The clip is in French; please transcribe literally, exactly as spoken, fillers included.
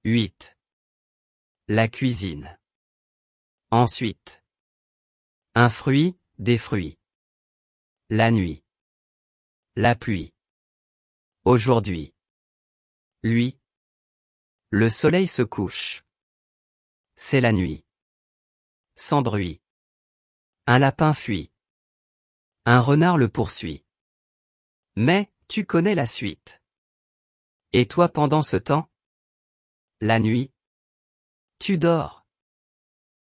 huit. La cuisine. Ensuite. Un fruit, des fruits. La nuit. La pluie. Aujourd'hui. Lui. Le soleil se couche. C'est la nuit. Sans bruit. Un lapin fuit. Un renard le poursuit. Mais, tu connais la suite. Et toi pendant ce temps? La nuit. Tu dors.